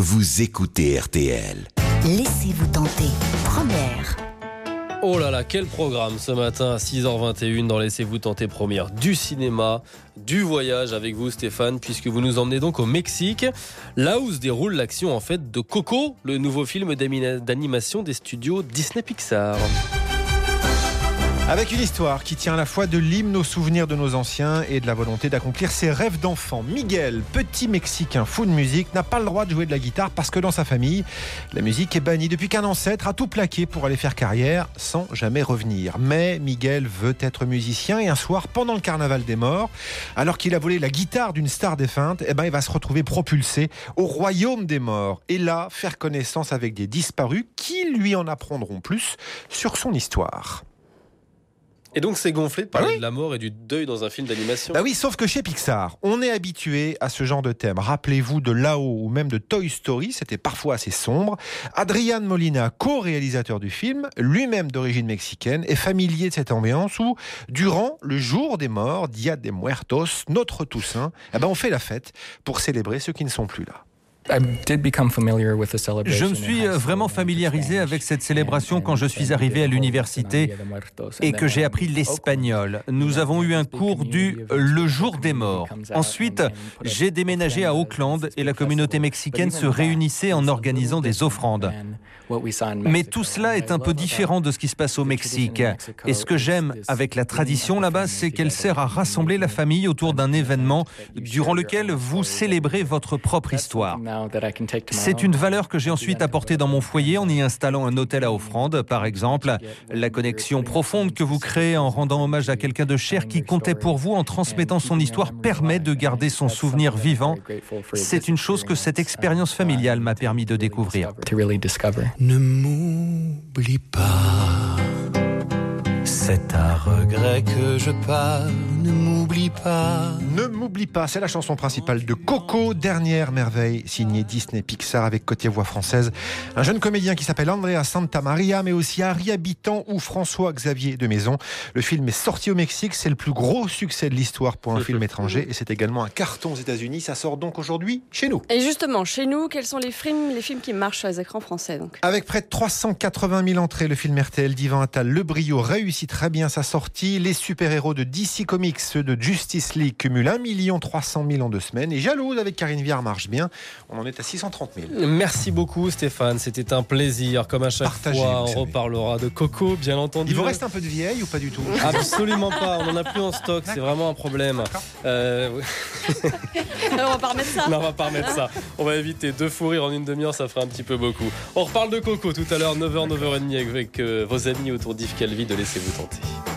vous écoutez RTL. Laissez-vous tenter. Première. Oh là là, quel programme ce matin à 6h21 dans Laissez-vous tenter première. Du cinéma, du voyage avec vous Stéphane, puisque vous nous emmenez donc au Mexique, là où se déroule l'action en fait de Coco, le nouveau film d'animation des studios Disney Pixar. Avec une histoire qui tient à la fois de l'hymne aux souvenirs de nos anciens et de la volonté d'accomplir ses rêves d'enfant. Miguel, petit Mexicain fou de musique, n'a pas le droit de jouer de la guitare parce que dans sa famille, la musique est bannie depuis qu'un ancêtre a tout plaqué pour aller faire carrière sans jamais revenir. Mais Miguel veut être musicien et un soir, pendant le carnaval des morts, alors qu'il a volé la guitare d'une star défunte, il va se retrouver propulsé au royaume des morts. Et là, faire connaissance avec des disparus qui lui en apprendront plus sur son histoire. Et donc c'est gonflé de parler de la mort et du deuil dans un film d'animation. Bah oui, sauf que chez Pixar, on est habitué à ce genre de thème. Rappelez-vous de Lao ou même de Toy Story, c'était parfois assez sombre. Adrian Molina, co-réalisateur du film, lui-même d'origine mexicaine, est familier de cette ambiance où, durant le jour des morts, Dia de Muertos, notre Toussaint, on fait la fête pour célébrer ceux qui ne sont plus là. Je me suis vraiment familiarisé avec cette célébration quand je suis arrivé à l'université et que j'ai appris l'espagnol. Nous avons eu un cours du Le jour des morts. Ensuite, j'ai déménagé à Auckland et la communauté mexicaine se réunissait en organisant des offrandes. Mais tout cela est un peu différent de ce qui se passe au Mexique. Et ce que j'aime avec la tradition là-bas, c'est qu'elle sert à rassembler la famille autour d'un événement durant lequel vous célébrez votre propre histoire. C'est une valeur que j'ai ensuite apportée dans mon foyer en y installant un hôtel à offrande, par exemple. La connexion profonde que vous créez en rendant hommage à quelqu'un de cher qui comptait pour vous en transmettant son histoire permet de garder son souvenir vivant. C'est une chose que cette expérience familiale m'a permis de découvrir. Ne m'oublie pas, c'est à regret que je pars, ne m'oublie pas. Ne m'oublie pas, c'est la chanson principale de Coco, dernière merveille signée Disney Pixar avec côté voix française. Un jeune comédien qui s'appelle Andrea Santamaria, mais aussi Harry Habitant ou François-Xavier de Maison. Le film est sorti au Mexique, c'est le plus gros succès de l'histoire pour un film étranger et c'est également un carton aux États-Unis. Ça sort donc aujourd'hui chez nous. Et justement, chez nous, quels sont les films qui marchent sur les écrans français donc ? Avec près de 380 000 entrées, le film RTL d'Yvan Attal, Le Brio, réussit très bien sa sortie. Les super-héros de DC Comics, ceux de Justice League, cumulent 1 300 000 en 2 semaines. Et Jalouse avec Karine Viard marche bien. On en est à 630 000. Merci beaucoup Stéphane, c'était un plaisir. Comme à chaque fois, on reparlera de Coco, bien entendu. Il vous reste un peu de vieille ou pas du tout ? Absolument pas, on n'en a plus en stock, c'est vraiment un problème. On va pas remettre ça. Non, on va pas remettre ça. On va éviter 2 fous rires en une demi-heure, ça fera un petit peu beaucoup. On reparle de Coco tout à l'heure, 9h, 9h30 avec vos amis autour d'Yves Calvi de Laissez-vous tenter.